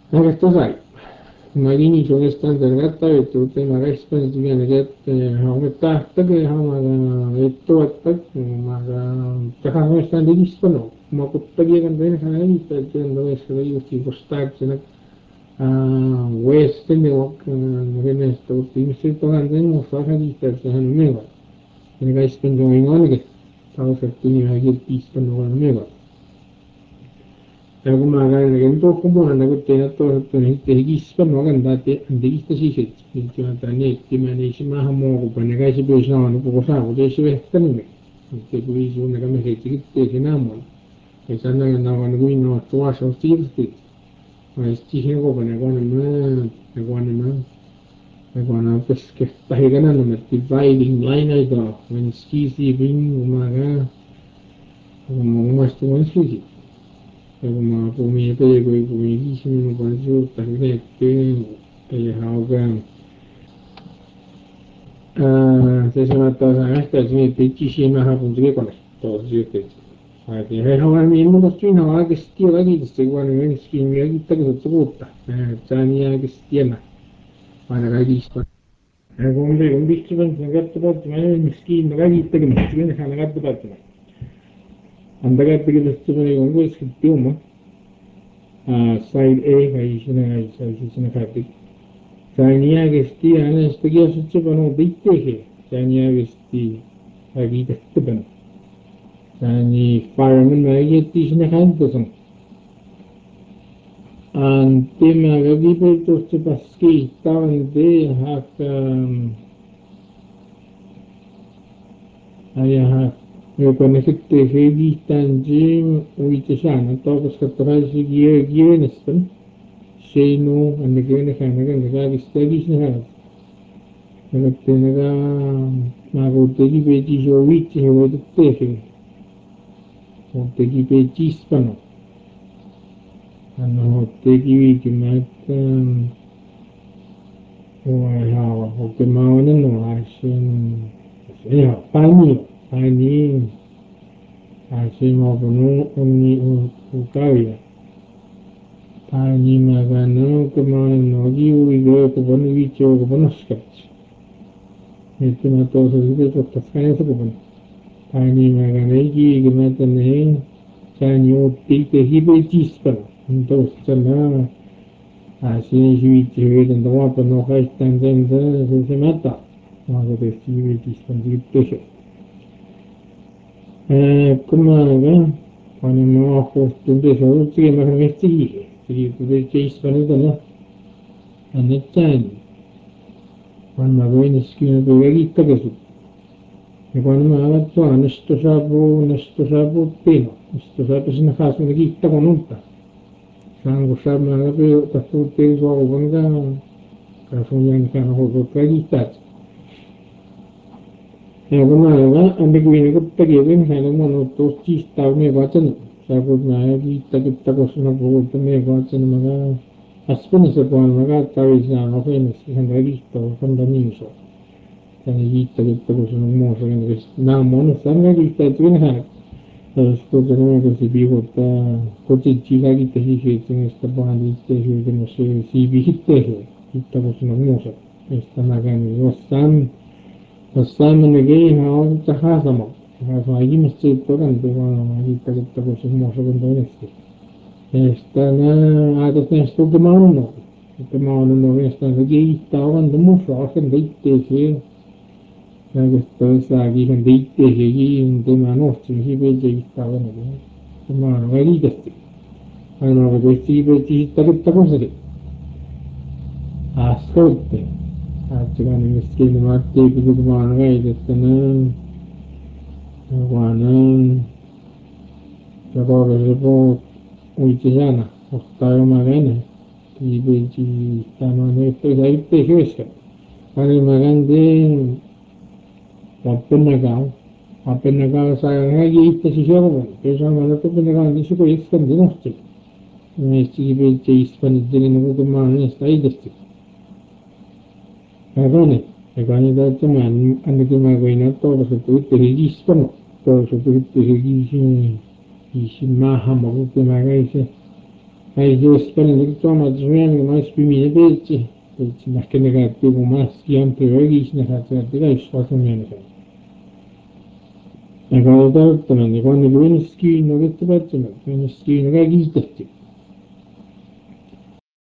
Esto sai, magini sono stanze gatta e tutte magari spese viene che ho tatta che ho detto ma takano stanze di spano ma puttana che bene kana di per dove essere io ti costacci west ne ok ne ne sto ti mi sto parlando mo fa di per me va ne vai spendo in ogni che stavo per finire che ti spendo con me va Aku makan dengan tu aku pun anak aku tena tu ni tegi span makan dati andegi stasi sih cuma tanya di mana isi mah mau aku pandai kasi besi nama aku kosa aku jadi sih kan ni te beli tu nak kami heti kita te nama sana yang nama aku ini nama tua so sih tu mas sih aku pandai aku nama pes ke tahi kan nama dividing line aja men ski bing umaga mas tu mas sih Kuma kumi itu ya kumi di sini baju tapi itu kayak haugan saya sama tahu sangat tapi peci sih mah pun juga konek tahu juga Hati hai hawan ini tuh sih nawa ke setia lagi sesuatu yang skin lagi kita ke sebut cania ke setia nah mana lagi sesuatu gombe cuman sangat tepat mana miskin lagi kita ke miskin sangat tepat anda kata kita sebenarnya gombe sekitar side A hay isina khatik Saniya gesti ana istagi asutse bano ditte he Saniya gesti agi dette bano Sani fireman magi tisina khantosan ante magagi per toste paski tavande hak aya hak yo konekte hegi tanjim uitesana topas katrasi gie nespen Shenu anegene kanaga naga gistagi sina naga magotegi beji jovichi hevedete otegi beji spano otegi kimata hawa okemawana no asin ya pani asin maupun uni ukawia pani magano kemana no giu igo kubonu vicho kubonu sketch itu nato soside to kaya sa kubonu pani maganegi gimata ne Sani te hibe chispa entonces sana así juicio de no pa no gastan dentro se mata no de hibe chispa de como va cuando no acostumbre eso que me revestí que de chispa no anechan cuando me ven esquina de guita que su e quando mi aveva detto questo sapo pieno, questo sapo si ne fa su una chitta con unta. Sangue sapo mi aveva detto che tutto il suo venga, che sono anche una cosa che chitta. E come aveva, anche qui ne capita che mi fanno uno tosti stavo mi facendo, sapo mi aveva chitta che sta cosa una volta mi facendo magari, a spine se poi magari stavo vicino, quindi si sembra chitta, quando mi so. Tani chitta che sta cosa non muoio, che non muoio, stanno chitta e tu ne Сколько si pivota, koti chiga kita hihi tene sta bandi tehi tene se si bihite kita ko sino musa esta magani wasan nege hao ta hasama hasama igi mesti tokan de wana kita ko sino musa kan tone esta na atas na sto kemauan no esta nege ita wan de musa akan de ite questo sagi con dei tesi in tema nostro si vede che stavano ma non è lì allora questi pezzi tutta cosa che ascolta c'erano le schede matte che domani vai detto non guarda la cosa che può uitisana ottaio magane i pezzi stanno nel presa il pesce quando magari Appennakaan sayangagi ittasisioon pesamana appennakaan disuko iskan dinosti mesti beche ispan dinin ukuman nesta idesti agane da teman anike magoina to so tutte ispan to so tutte isi maha magu magai se Aí eu esperando que toma desvendo mais pimina peixe. Peixe mas que negativo mais que ampliou na casa de quatro menos. Agora também quando eu ski no que tu vai também ski no que gizte.